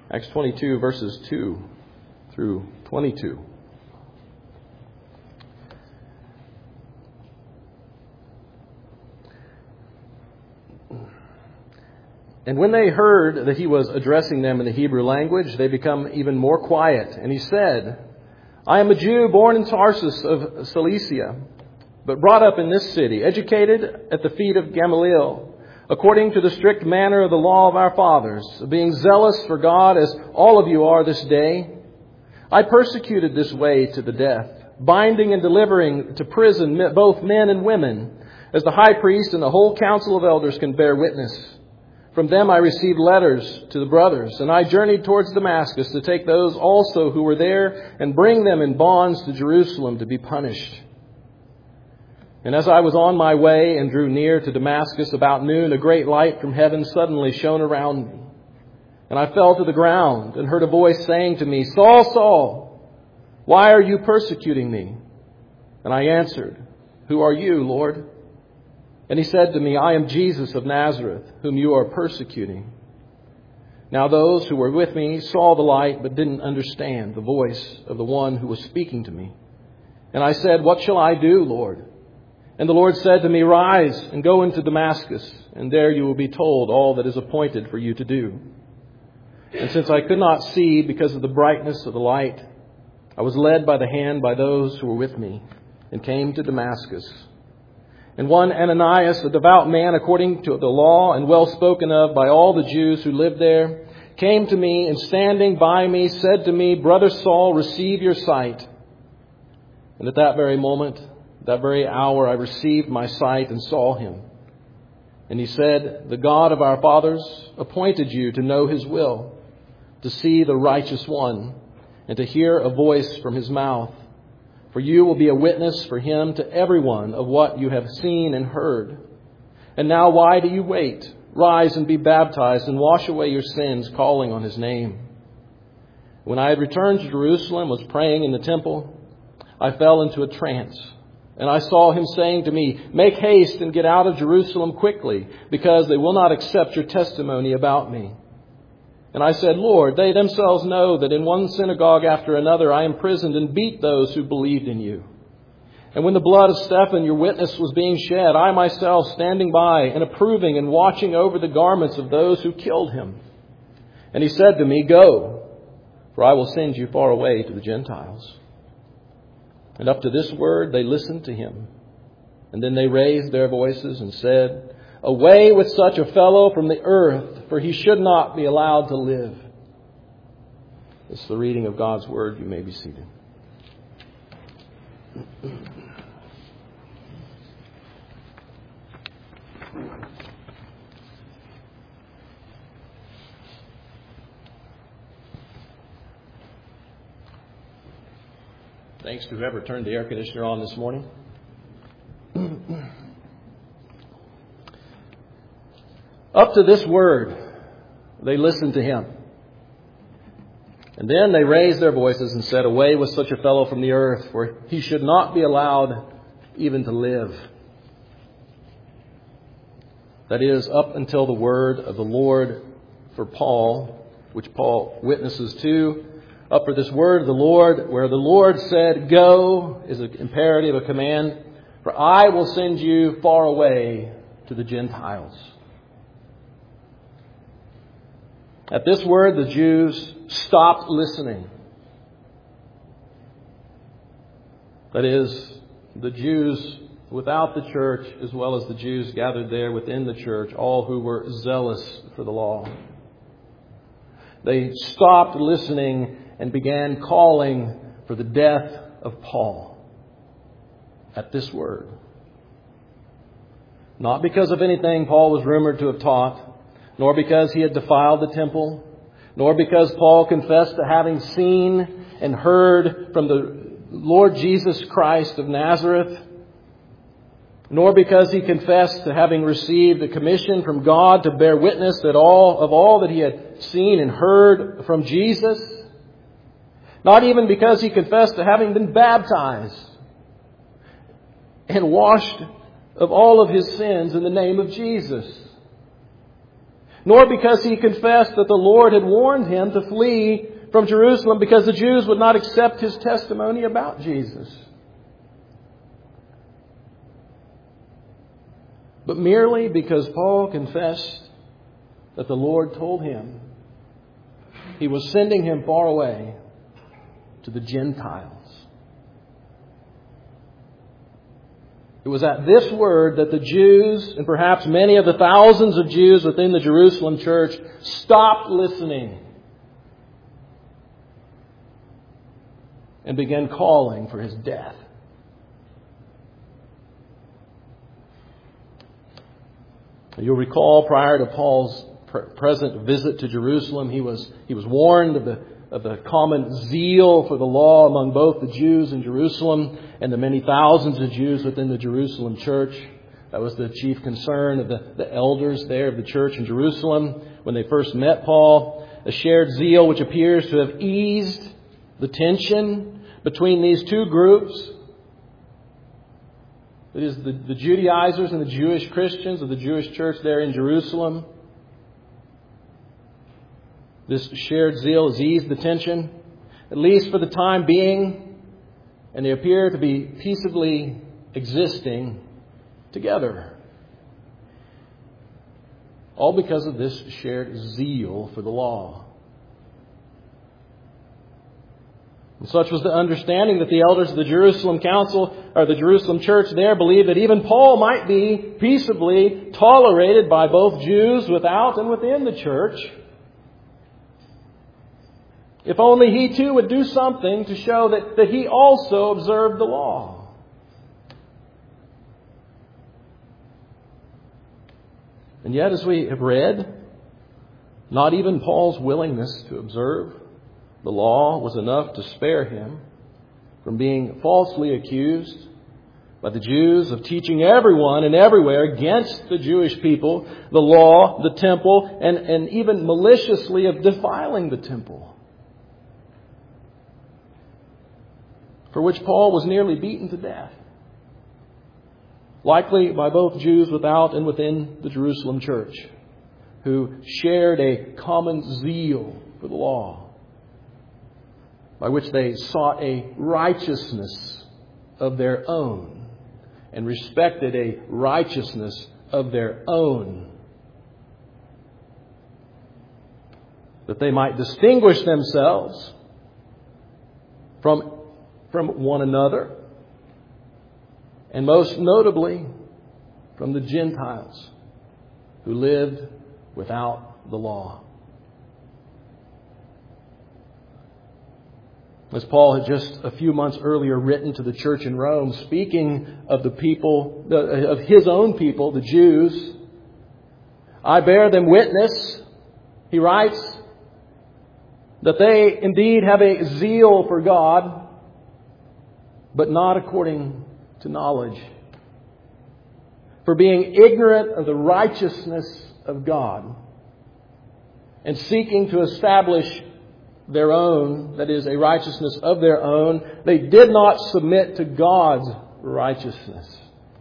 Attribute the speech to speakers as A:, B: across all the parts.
A: Acts 22, verses 2 through 22. And when they heard that he was addressing them in the Hebrew language, they become even more quiet. And he said, I am a Jew born in Tarsus of Cilicia, but brought up in this city, educated at the feet of Gamaliel, according to the strict manner of the law of our fathers, being zealous for God as all of you are this day. I persecuted this way to the death, binding and delivering to prison both men and women, as the high priest and the whole council of elders can bear witness. From them I received letters to the brothers, and I journeyed towards Damascus to take those also who were there and bring them in bonds to Jerusalem to be punished. And as I was on my way and drew near to Damascus about noon, a great light from heaven suddenly shone around me. And I fell to the ground and heard a voice saying to me, Saul, Saul, why are you persecuting me? And I answered, Who are you, Lord? And he said to me, I am Jesus of Nazareth, whom you are persecuting. Now those who were with me saw the light, but didn't understand the voice of the one who was speaking to me. And I said, What shall I do, Lord? And the Lord said to me, Rise and go into Damascus, and there you will be told all that is appointed for you to do. And since I could not see because of the brightness of the light, I was led by the hand by those who were with me, and came to Damascus. And one Ananias, a devout man according to the law and well spoken of by all the Jews who lived there, came to me and standing by me said to me, Brother Saul, receive your sight. And at that very moment, that very hour, I received my sight and saw him. And he said, The God of our fathers appointed you to know his will, to see the righteous one, and to hear a voice from his mouth. For you will be a witness for him to everyone of what you have seen and heard. And now why do you wait? Rise and be baptized and wash away your sins, calling on his name. When I had returned to Jerusalem, was praying in the temple, I fell into a trance. And I saw him saying to me, Make haste and get out of Jerusalem quickly, because they will not accept your testimony about me. And I said, Lord, they themselves know that in one synagogue after another I imprisoned and beat those who believed in you. And when the blood of Stephen, your witness, was being shed, I myself standing by and approving and watching over the garments of those who killed him. And he said to me, Go, for I will send you far away to the Gentiles. And up to this word they listened to him. And then they raised their voices and said, Away with such a fellow from the earth, for he should not be allowed to live. This is the reading of God's word. You may be seated. Thanks to whoever turned the air conditioner on this morning. Up to this word, they listened to him. And then they raised their voices and said, Away with such a fellow from the earth, for he should not be allowed even to live. That is, up until the word of the Lord for Paul, which Paul witnesses to. Up for this word of the Lord, where the Lord said, Go, is an imperative, a command. For I will send you far away to the Gentiles. At this word, the Jews stopped listening. That is, the Jews without the church, as well as the Jews gathered there within the church, all who were zealous for the law. They stopped listening and began calling for the death of Paul at this word. Not because of anything Paul was rumored to have taught, nor because he had defiled the temple, nor because Paul confessed to having seen and heard from the Lord Jesus Christ of Nazareth, nor because he confessed to having received a commission from God to bear witness that all that he had seen and heard from Jesus. Not even because he confessed to having been baptized and washed of all of his sins in the name of Jesus. nor because he confessed that the Lord had warned him to flee from Jerusalem because the Jews would not accept his testimony about Jesus. But merely because Paul confessed that the Lord told him He was sending him far away to the Gentiles. It was at this word that the Jews, and perhaps many of the thousands of Jews within the Jerusalem church, stopped listening and began calling for his death. You'll recall, prior to Paul's present visit to Jerusalem, he was warned of the common zeal for the law among both the Jews in Jerusalem and the many thousands of Jews within the Jerusalem church. That was the chief concern of the elders there of the church in Jerusalem when they first met Paul. A shared zeal which appears to have eased the tension between these two groups. It is the Judaizers and the Jewish Christians of the Jewish church there in Jerusalem. This shared zeal has eased the tension, at least for the time being, and they appear to be peaceably existing together. All because of this shared zeal for the law. And such was the understanding that the elders of the Jerusalem council, or the Jerusalem church there, believed that even Paul might be peaceably tolerated by both Jews without and within the church, if only he too would do something to show that he also observed the law. And yet, as we have read, not even Paul's willingness to observe the law was enough to spare him from being falsely accused by the Jews of teaching everyone and everywhere against the Jewish people, the law, the temple, and even maliciously of defiling the temple, for which Paul was nearly beaten to death, likely by both Jews without and within the Jerusalem church, who shared a common zeal for the law, by which they sought a righteousness of their own and respected a righteousness of their own, that they might distinguish themselves from one another, and most notably from the Gentiles who lived without the law. As Paul had just a few months earlier written to the church in Rome, speaking of the people, of his own people, the Jews, I bear them witness, he writes, that they indeed have a zeal for God, but not according to knowledge. For being ignorant of the righteousness of God and seeking to establish their own, that is, a righteousness of their own, they did not submit to God's righteousness.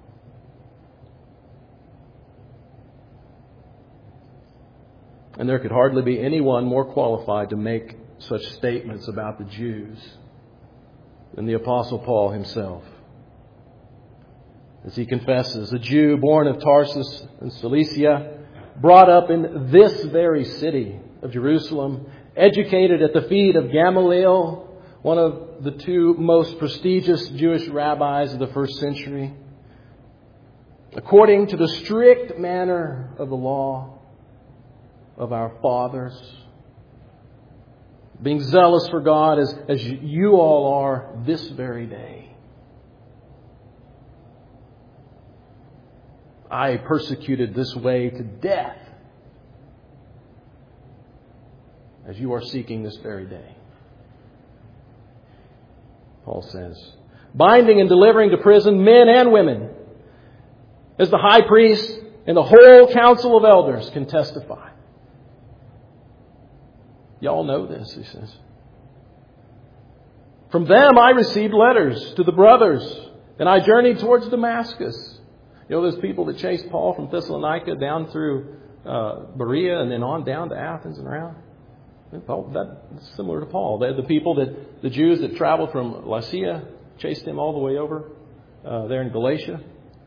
A: And there could hardly be anyone more qualified to make such statements about the Jews than the Apostle Paul himself. As he confesses, a Jew born of Tarsus in Cilicia, brought up in this very city of Jerusalem, educated at the feet of Gamaliel, one of the two most prestigious Jewish rabbis of the first century, according to the strict manner of the law of our fathers, being zealous for God as you all are this very day. I persecuted this way to death, as you are seeking this very day. Paul says, binding and delivering to prison men and women, as the high priest and the whole council of elders can testify. Y'all know this, he says. From them I received letters to the brothers, and I journeyed towards Damascus. You know those people that chased Paul from Thessalonica down through Berea and then on down to Athens and around. That's similar to Paul. The people the Jews that traveled from Lycia chased him all the way over there in Galatia.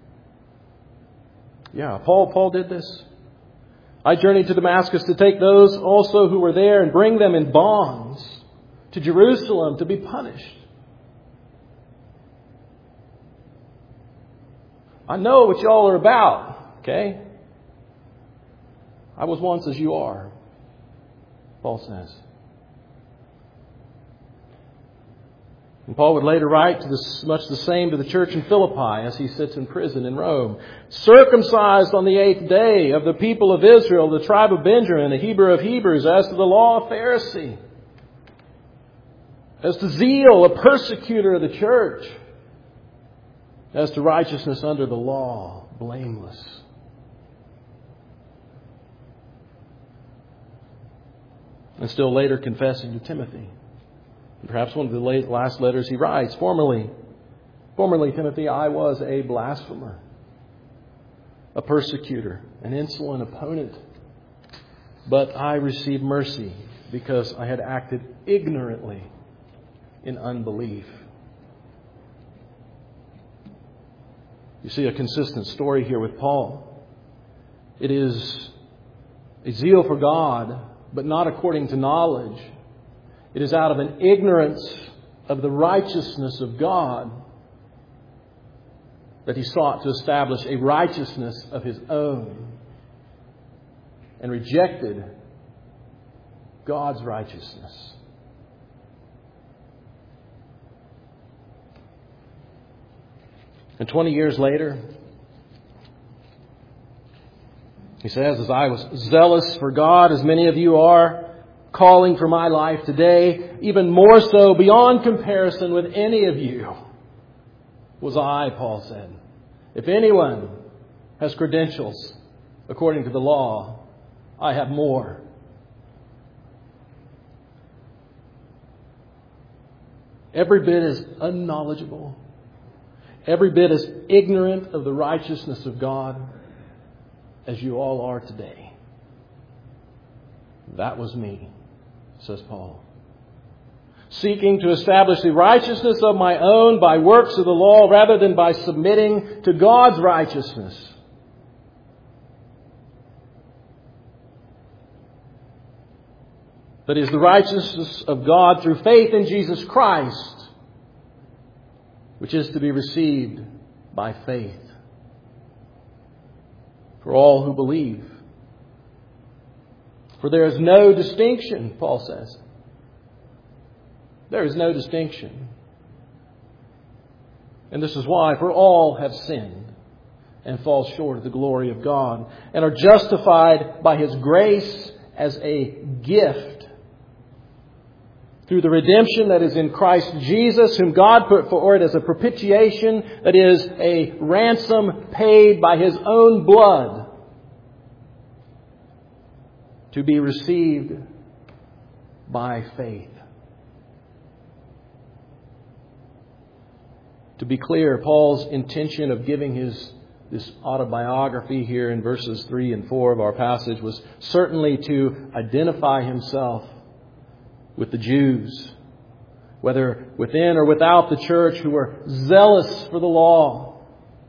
A: Yeah, Paul did this. I journeyed to Damascus to take those also who were there and bring them in bonds to Jerusalem to be punished. I know what y'all are about, okay? I was once as you are, Paul says. And Paul would later write much the same to the church in Philippi as he sits in prison in Rome. Circumcised on the 8th day of the people of Israel, the tribe of Benjamin, a Hebrew of Hebrews, as to the law, a Pharisee. As to zeal, a persecutor of the church. As to righteousness under the law, blameless. And still later confessing to Timothy. Perhaps one of the last letters he writes, Formerly, Timothy, I was a blasphemer, a persecutor, an insolent opponent. But I received mercy because I had acted ignorantly in unbelief. You see a consistent story here with Paul. It is a zeal for God, but not according to knowledge. It is out of an ignorance of the righteousness of God that he sought to establish a righteousness of his own and rejected God's righteousness. And 20 years later, he says, as I was zealous for God, as many of you are, calling for my life today, even more so beyond comparison with any of you, was I, Paul said. If anyone has credentials according to the law, I have more. Every bit as unknowledgeable, every bit as ignorant of the righteousness of God as you all are today. That was me, says Paul. Seeking to establish the righteousness of my own by works of the law rather than by submitting to God's righteousness. That is the righteousness of God through faith in Jesus Christ, which is to be received by faith for all who believe. For there is no distinction, Paul says. There is no distinction. And this is why, for all have sinned and fall short of the glory of God and are justified by His grace as a gift through the redemption that is in Christ Jesus, whom God put forward as a propitiation, that is, a ransom paid by His own blood, to be received by faith. To be clear, Paul's intention of giving this autobiography here in verses 3 and 4 of our passage was certainly to identify himself with the Jews, whether within or without the church, who were zealous for the law.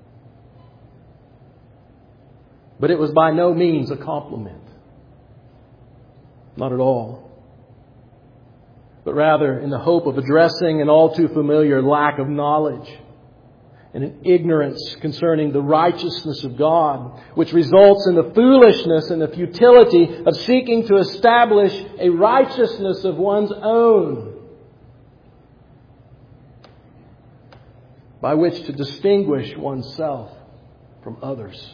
A: But it was by no means a compliment. Not at all. But rather in the hope of addressing an all too familiar lack of knowledge and an ignorance concerning the righteousness of God, which results in the foolishness and the futility of seeking to establish a righteousness of one's own by which to distinguish oneself from others.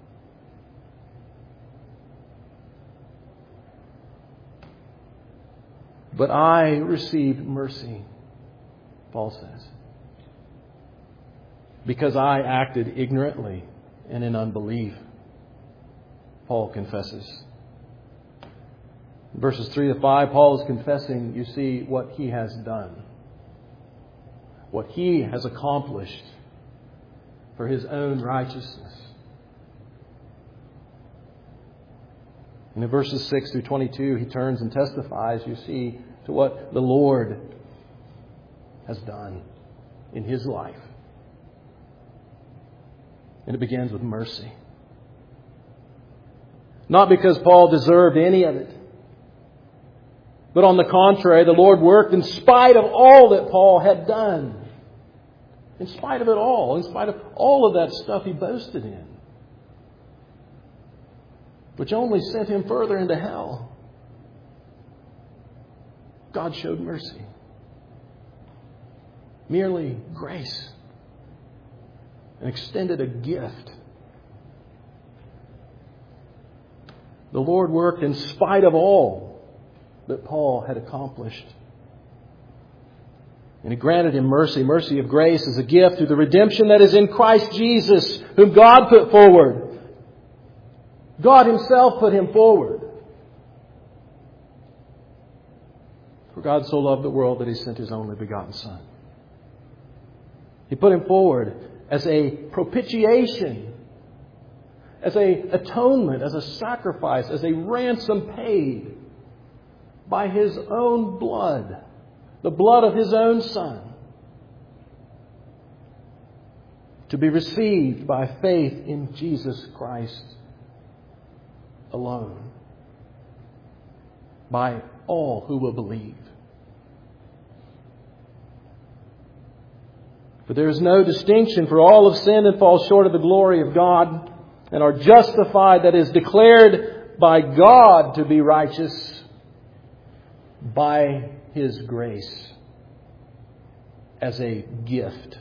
A: But I received mercy, Paul says, because I acted ignorantly and in unbelief. Paul confesses. In verses 3 to 5, Paul is confessing, you see, what he has done. What he has accomplished for his own righteousness. And in verses 6 through 22, he turns and testifies, you see, to what the Lord has done in his life. And it begins with mercy. Not because Paul deserved any of it, but on the contrary, the Lord worked in spite of all that Paul had done. In spite of it all, in spite of all of that stuff he boasted in, which only sent him further into hell. God showed mercy. Merely grace. And extended a gift. The Lord worked in spite of all that Paul had accomplished. And He granted him mercy. Mercy of grace is a gift through the redemption that is in Christ Jesus, whom God put forward. God Himself put Him forward. For God so loved the world that He sent His only begotten Son. He put Him forward as a propitiation, as a atonement, as a sacrifice, as a ransom paid by His own blood, the blood of His own Son, to be received by faith in Jesus Christ alone, by all who will believe. For there is no distinction, for all have sinned and fall short of the glory of God, and are justified, that is, declared by God to be righteous by His grace as a gift.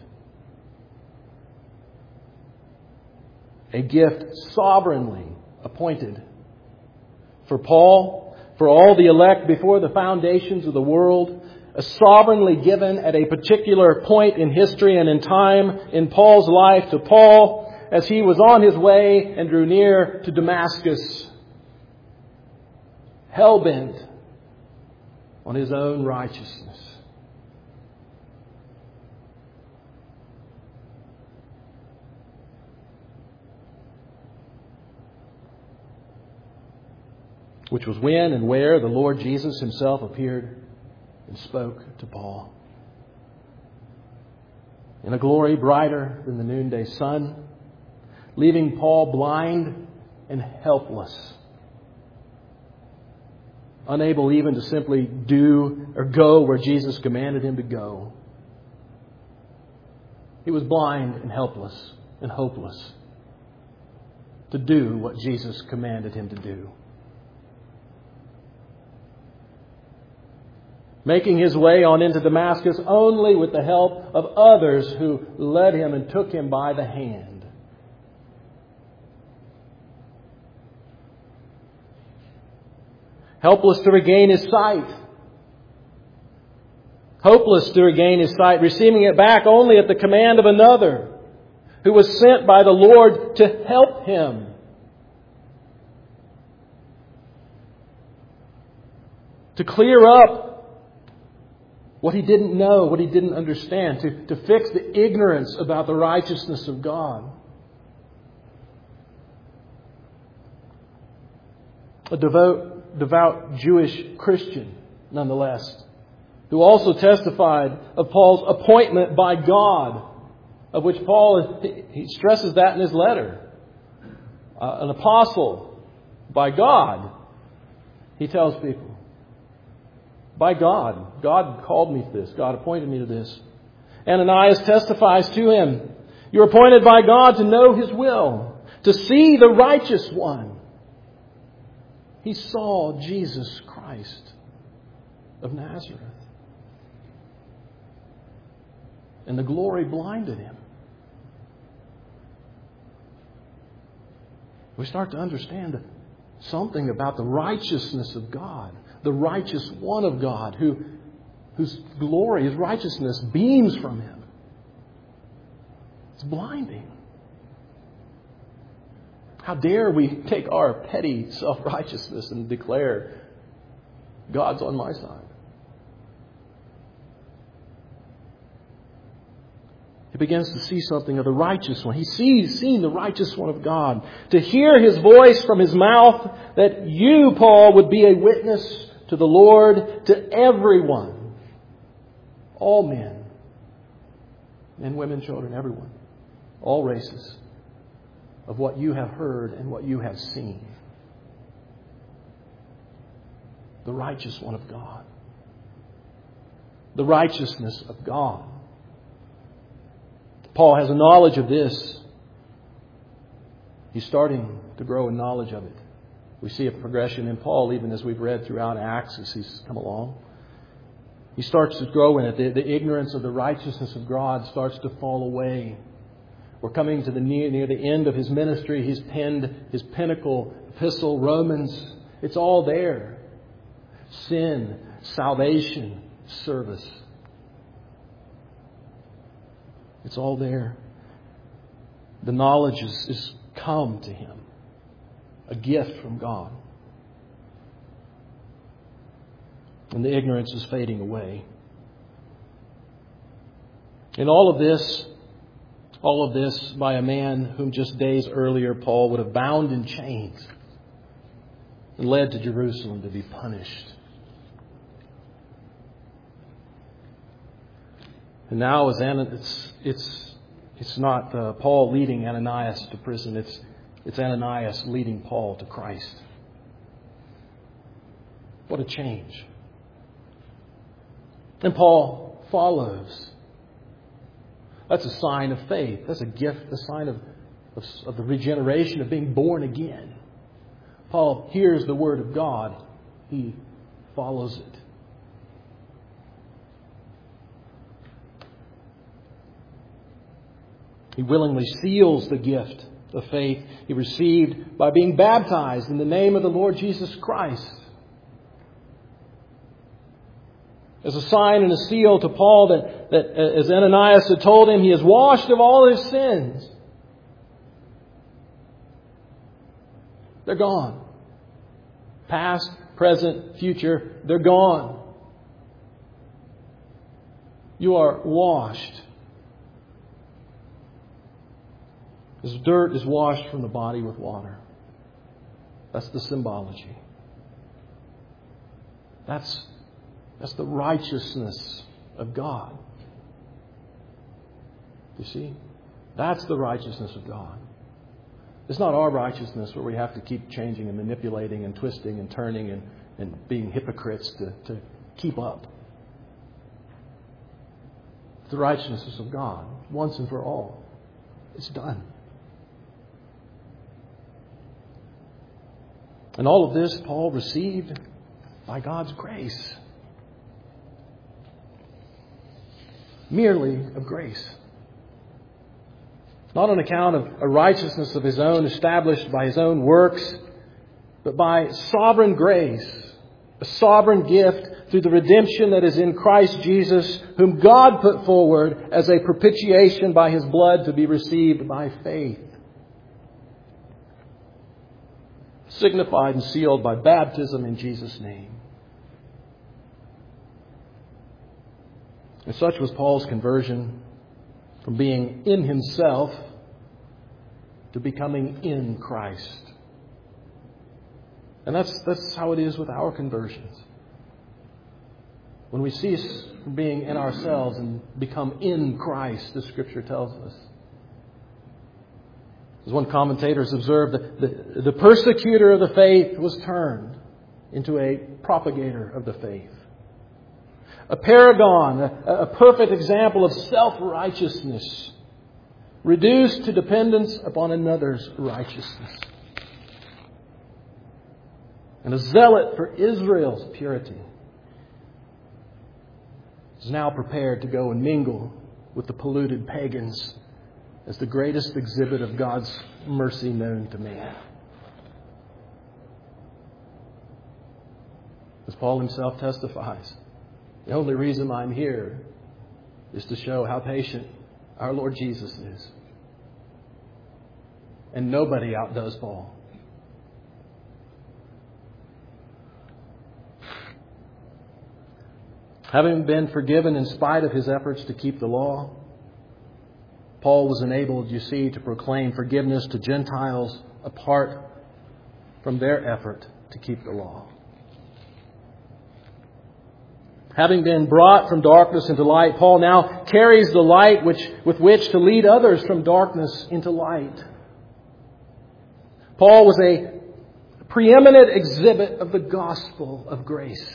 A: A gift sovereignly appointed for Paul, for all the elect before the foundations of the world, sovereignly given at a particular point in history and in time in Paul's life to Paul as he was on his way and drew near to Damascus, hell-bent on his own righteousness. Which was when and where the Lord Jesus Himself appeared and spoke to Paul. In a glory brighter than the noonday sun, leaving Paul blind and helpless, unable even to simply do or go where Jesus commanded him to go. He was blind and helpless and hopeless to do what Jesus commanded him to do. Making his way on into Damascus only with the help of others who led him and took him by the hand. Helpless to regain his sight. Hopeless to regain his sight, receiving it back only at the command of another who was sent by the Lord to help him. To clear up what he didn't know, what he didn't understand, to fix the ignorance about the righteousness of God. A devout Jewish Christian, nonetheless, who also testified of Paul's appointment by God, of which Paul, he stresses that in his letter. An apostle by God, he tells people. By God. God called me to this. God appointed me to this. Ananias testifies to him. You're appointed by God to know His will, to see the righteous one. He saw Jesus Christ of Nazareth. And the glory blinded him. We start to understand something about the righteousness of God. The righteous one of God whose glory, His righteousness beams from Him. It's blinding. How dare we take our petty self-righteousness and declare God's on my side? begins to see something of the righteous one. He's seen the righteous one of God. To hear His voice from His mouth, that you, Paul, would be a witness to the Lord, to everyone. All men, women, children, everyone. All races. Of what you have heard and what you have seen. The righteous one of God. The righteousness of God. Paul has a knowledge of this. He's starting to grow in knowledge of it. We see a progression in Paul even as we've read throughout Acts as he's come along. He starts to grow in it. The ignorance of the righteousness of God starts to fall away. We're coming to near the end of his ministry. He's penned his pinnacle epistle, Romans. It's all there. Sin, salvation, service. It's all there. The knowledge is come to him. A gift from God. And the ignorance is fading away. And all of this by a man whom just days earlier Paul would have bound in chains and led to Jerusalem to be punished. And now it's not Paul leading Ananias to prison. It's Ananias leading Paul to Christ. What a change. And Paul follows. That's a sign of faith. That's a gift, a sign of the regeneration, of being born again. Paul hears the word of God. He follows it. He willingly seals the gift of faith he received by being baptized in the name of the Lord Jesus Christ. As a sign and a seal to Paul that as Ananias had told him, he is washed of all his sins. They're gone. Past, present, future, they're gone. You are washed. As dirt is washed from the body with water. That's the symbology. That's the righteousness of God. You see? That's the righteousness of God. It's not our righteousness where we have to keep changing and manipulating and twisting and turning and being hypocrites to keep up. It's the righteousness of God, once and for all. It's done. And all of this Paul received by God's grace. Merely of grace. Not on account of a righteousness of his own established by his own works, but by sovereign grace, a sovereign gift through the redemption that is in Christ Jesus, whom God put forward as a propitiation by His blood to be received by faith. Signified and sealed by baptism in Jesus' name. And such was Paul's conversion from being in himself to becoming in Christ. And that's how it is with our conversions. When we cease from being in ourselves and become in Christ, the Scripture tells us. As one commentator has observed, the persecutor of the faith was turned into a propagator of the faith. A paragon, a perfect example of self-righteousness, reduced to dependence upon another's righteousness. And a zealot for Israel's purity is now prepared to go and mingle with the polluted pagans as the greatest exhibit of God's mercy known to man. As Paul himself testifies, the only reason I'm here is to show how patient our Lord Jesus is. And nobody outdoes Paul. Having been forgiven in spite of his efforts to keep the law, Paul was enabled, you see, to proclaim forgiveness to Gentiles apart from their effort to keep the law. Having been brought from darkness into light, Paul now carries the light with which to lead others from darkness into light. Paul was a preeminent exhibit of the gospel of grace.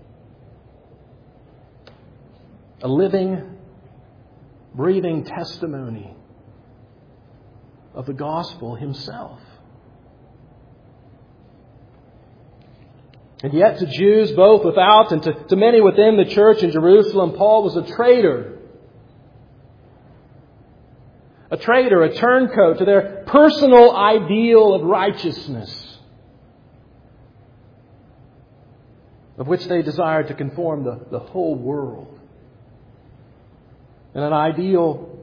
A: A living, breathing testimony of the gospel himself. And yet to Jews both without and to many within the church in Jerusalem, Paul was a traitor. A traitor, a turncoat to their personal ideal of righteousness, of which they desired to conform the whole world. And an ideal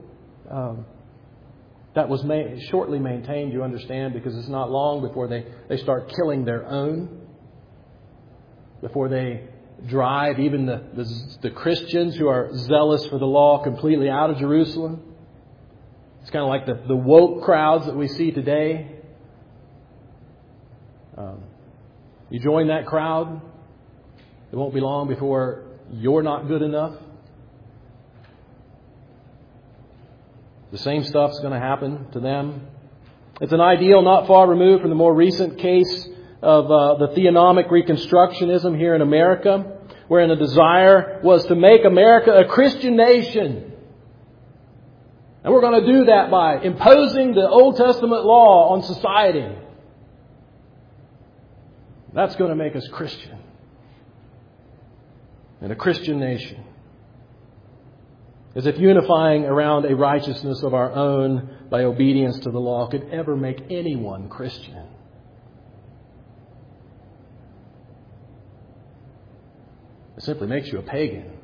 A: that was shortly maintained, you understand, because it's not long before they start killing their own. Before they drive even the Christians who are zealous for the law completely out of Jerusalem. It's kind of like the woke crowds that we see today. You join that crowd, it won't be long before you're not good enough. The same stuff's going to happen to them. It's an ideal not far removed from the more recent case of the theonomic reconstructionism here in America, wherein the desire was to make America a Christian nation. And we're going to do that by imposing the Old Testament law on society. That's going to make us Christian and a Christian nation. As if unifying around a righteousness of our own by obedience to the law could ever make anyone Christian. It simply makes you a pagan.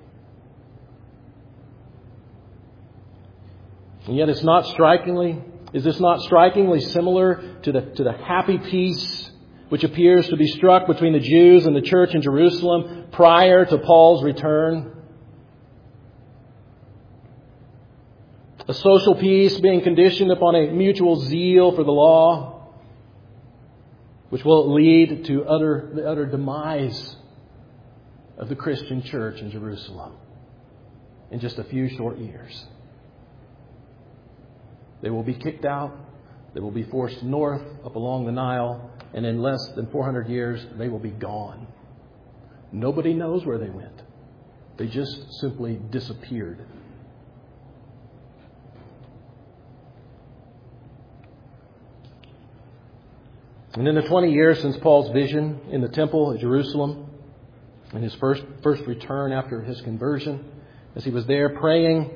A: And yet is this not strikingly similar to the happy peace which appears to be struck between the Jews and the church in Jerusalem prior to Paul's return? A social peace being conditioned upon a mutual zeal for the law, which will lead to the utter demise of the Christian church in Jerusalem in just a few short years. They will be kicked out. They will be forced north up along the Nile. And in less than 400 years, they will be gone. Nobody knows where they went. They just simply disappeared. And in the 20 years since Paul's vision in the temple at Jerusalem, and his first return after his conversion, as he was there praying,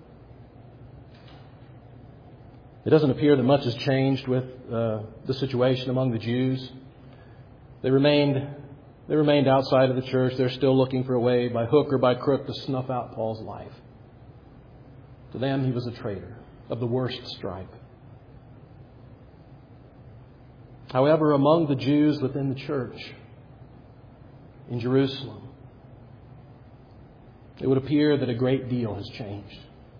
A: it doesn't appear that much has changed with the situation among the Jews. They remained outside of the church. They're still looking for a way, by hook or by crook, to snuff out Paul's life. To them, he was a traitor of the worst stripe. However, among the Jews within the church in Jerusalem, it would appear that a great deal has changed.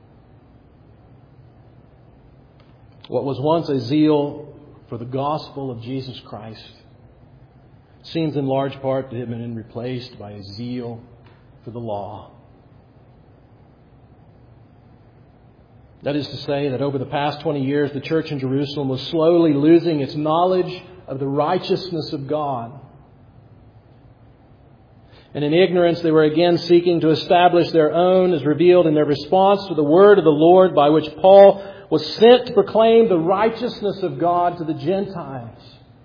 A: What was once a zeal for the gospel of Jesus Christ seems in large part to have been replaced by a zeal for the law. That is to say that over the past 20 years, the church in Jerusalem was slowly losing its knowledge of the righteousness of God. And in ignorance, they were again seeking to establish their own, as revealed in their response to the word of the Lord, by which Paul was sent to proclaim the righteousness of God to the Gentiles.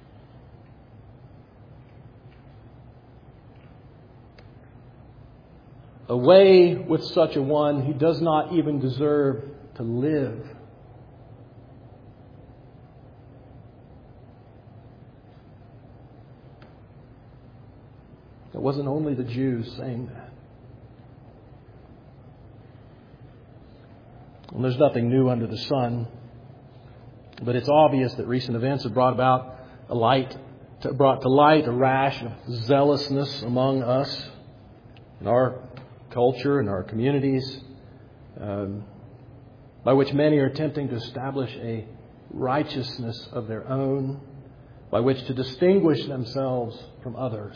A: Away with such a one who does not even deserve to live. It wasn't only the Jews saying that. And there's nothing new under the sun. But it's obvious that recent events have brought to light a rash of zealousness among us in our culture and our communities. by which many are attempting to establish a righteousness of their own, by which to distinguish themselves from others.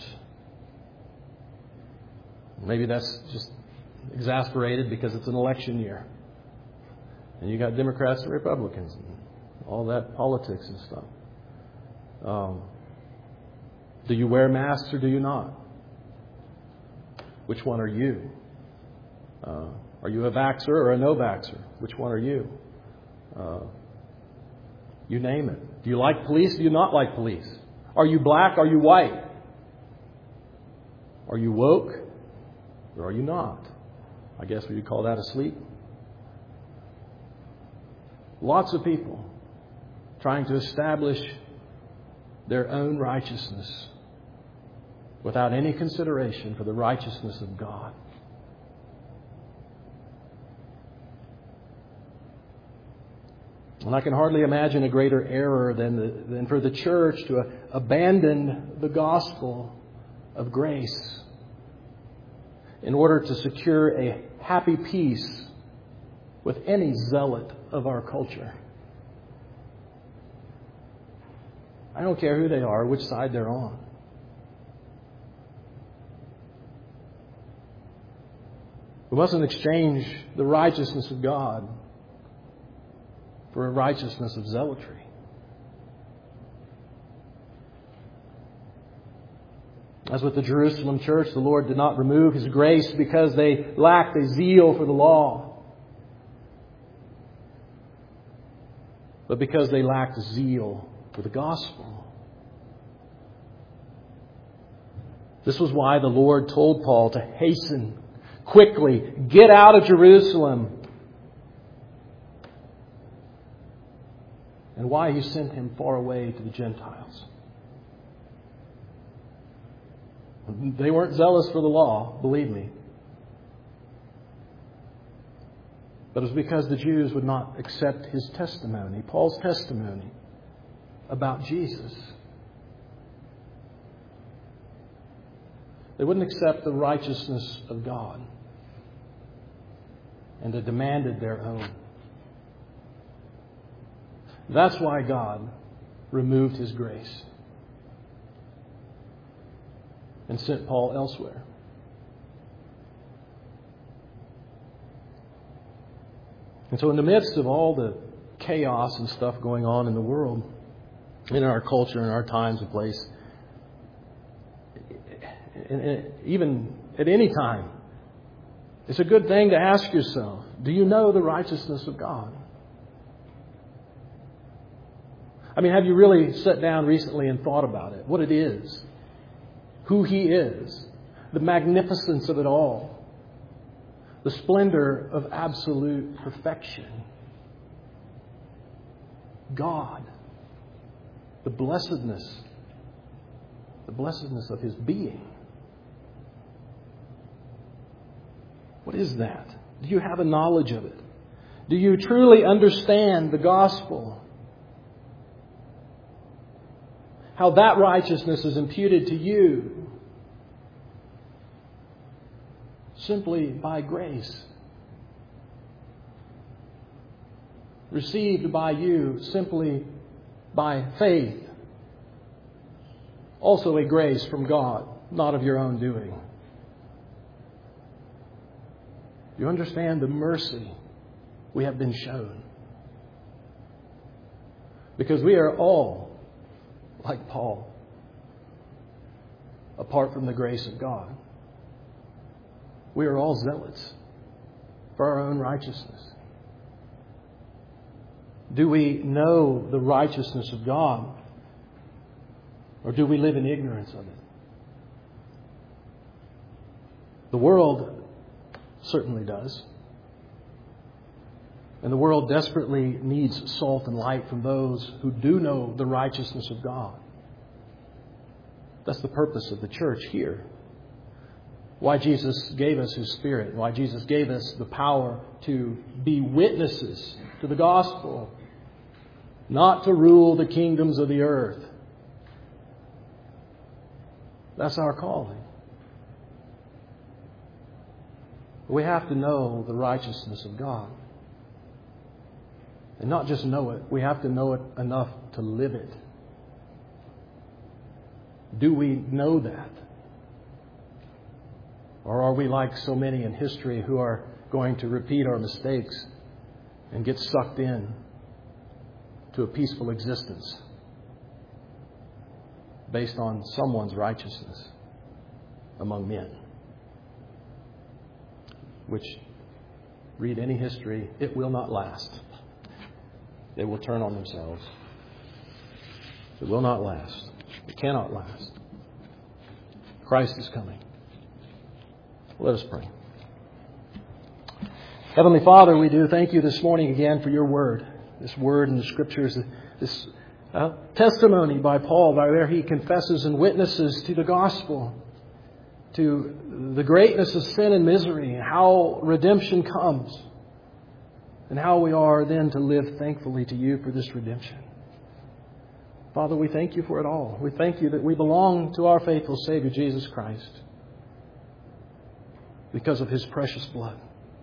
A: Maybe that's just exasperated because it's an election year. And you got Democrats and Republicans and all that politics and stuff. Do you wear masks or do you not? Which one are you? Are you a vaxxer or a no-vaxxer? Which one are you? You name it. Do you like police? Do you not like police? Are you black? Are you white? Are you woke? Or are you not? I guess we would call that asleep. Lots of people trying to establish their own righteousness without any consideration for the righteousness of God. And I can hardly imagine a greater error than for the church to abandon the gospel of grace in order to secure a happy peace with any zealot of our culture. I don't care who they are, which side they're on. We mustn't exchange the righteousness of God for a righteousness of zealotry. As with the Jerusalem church, the Lord did not remove His grace because they lacked a zeal for the law, but because they lacked zeal for the gospel. This was why the Lord told Paul to hasten, quickly, get out of Jerusalem. And why He sent him far away to the Gentiles. They weren't zealous for the law, believe me. But it was because the Jews would not accept his testimony, Paul's testimony about Jesus. They wouldn't accept the righteousness of God. And they demanded their own. That's why God removed His grace and sent Paul elsewhere. And so in the midst of all the chaos and stuff going on in the world, in our culture, in our times and place, and even at any time, it's a good thing to ask yourself, do you know the righteousness of God? I mean, have you really sat down recently and thought about it? What it is? Who He is? The magnificence of it all? The splendor of absolute perfection? God. The blessedness of His being. What is that? Do you have a knowledge of it? Do you truly understand the gospel? How that righteousness is imputed to you simply by grace. Received by you simply by faith. Also a grace from God, not of your own doing. You understand the mercy we have been shown. Because we are all, like Paul, apart from the grace of God. We are all zealots for our own righteousness. Do we know the righteousness of God, or do we live in ignorance of it? The world certainly does. And the world desperately needs salt and light from those who do know the righteousness of God. That's the purpose of the church here. Why Jesus gave us His Spirit. Why Jesus gave us the power to be witnesses to the gospel. Not to rule the kingdoms of the earth. That's our calling. We have to know the righteousness of God. And not just know it, we have to know it enough to live it. Do we know that? Or are we like so many in history who are going to repeat our mistakes and get sucked in to a peaceful existence based on someone's righteousness among men? Which, read any history, it will not last. They will turn on themselves. It will not last. It cannot last. Christ is coming. Let us pray. Heavenly Father, we do thank you this morning again for your word. This word in the Scriptures, this testimony by Paul, by where he confesses and witnesses to the gospel, to the greatness of sin and misery, how redemption comes, and how we are then to live thankfully to you for this redemption. Father, we thank you for it all. We thank you that we belong to our faithful Savior, Jesus Christ, because of His precious blood.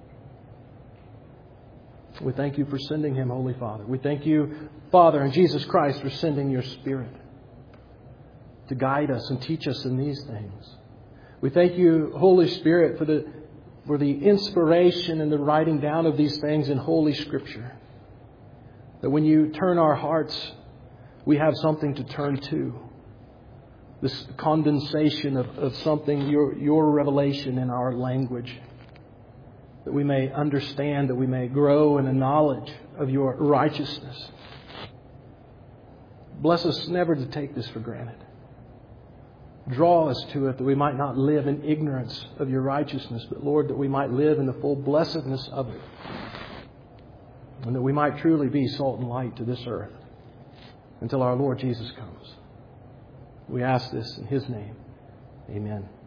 A: We thank you for sending Him, Holy Father. We thank you, Father, and Jesus Christ, for sending your Spirit to guide us and teach us in these things. We thank you, Holy Spirit, for the inspiration and the writing down of these things in Holy Scripture. That when you turn our hearts, we have something to turn to. This condensation of something, your revelation in our language. That we may understand, that we may grow in a knowledge of your righteousness. Bless us never to take this for granted. Draw us to it that we might not live in ignorance of your righteousness, but Lord, that we might live in the full blessedness of it. And that we might truly be salt and light to this earth until our Lord Jesus comes. We ask this in His name. Amen.